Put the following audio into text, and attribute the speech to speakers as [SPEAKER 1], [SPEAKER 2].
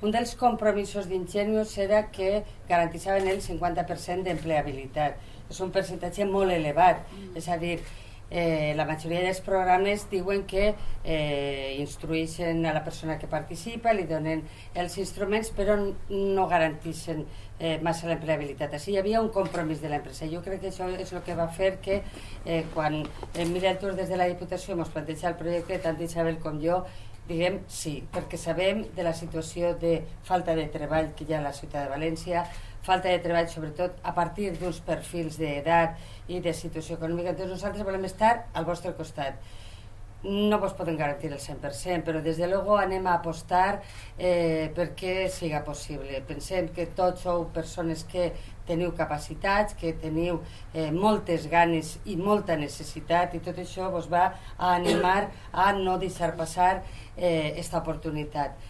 [SPEAKER 1] un dels compromisos d'Ingenius era que garantissaven el 50% d'empleabilitat. És un percentatge molt elevat, és a dir, la majoria dels programes diuen que instrueixen a la persona que participa, li donen els instruments, però no garanteixen massa l'empleabilitat. Així hi havia un compromís de l'empresa. Jo crec que això és el que va fer que quan Mira Tour des de la Diputació ens planteja el projecte, tant Isabel com jo, diguem sí, perquè sabem de la situació de falta de treball que hi ha a la ciutat de València, falta de treball sobretot a partir d'uns perfils d'edat i de situació econòmica. Entonces nosaltres volem estar al vostre costat. No vos podem garantir el 100%, però des de luego anem a apostar perquè siga possible. Pensem que tots sou persones que teniu capacitats, que teniu moltes ganes i molta necessitat, i tot això vos va a animar a no deixar passar aquesta oportunitat.